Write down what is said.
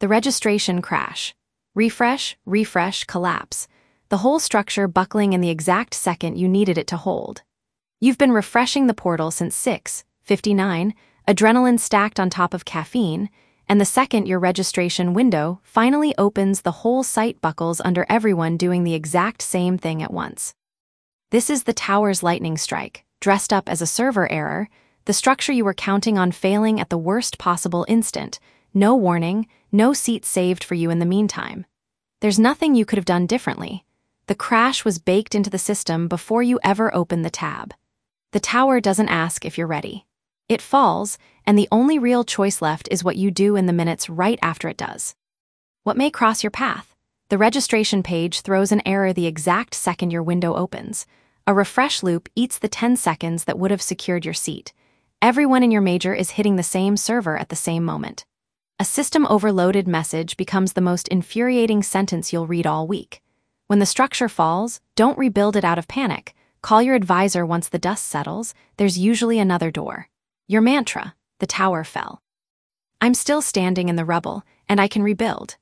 The registration crash. Refresh, refresh, collapse. The whole structure buckling in the exact second you needed it to hold. You've been refreshing the portal since 6:59, adrenaline stacked on top of caffeine, and the second your registration window finally opens, the whole site buckles under everyone doing the exact same thing at once. This is the tower's lightning strike, dressed up as a server error, the structure you were counting on failing at the worst possible instant. No warning, no seat saved for you in the meantime. There's nothing you could have done differently. The crash was baked into the system before you ever opened the tab. The tower doesn't ask if you're ready. It falls, and the only real choice left is what you do in the minutes right after it does. What may cross your path? The registration page throws an error the exact second your window opens. A refresh loop eats the 10 seconds that would have secured your seat. Everyone in your major is hitting the same server at the same moment. A system overloaded message becomes the most infuriating sentence you'll read all week. When the structure falls, don't rebuild it out of panic. Call your advisor once the dust settles. There's usually another door. Your mantra: the tower fell. I'm still standing in the rubble, and I can rebuild.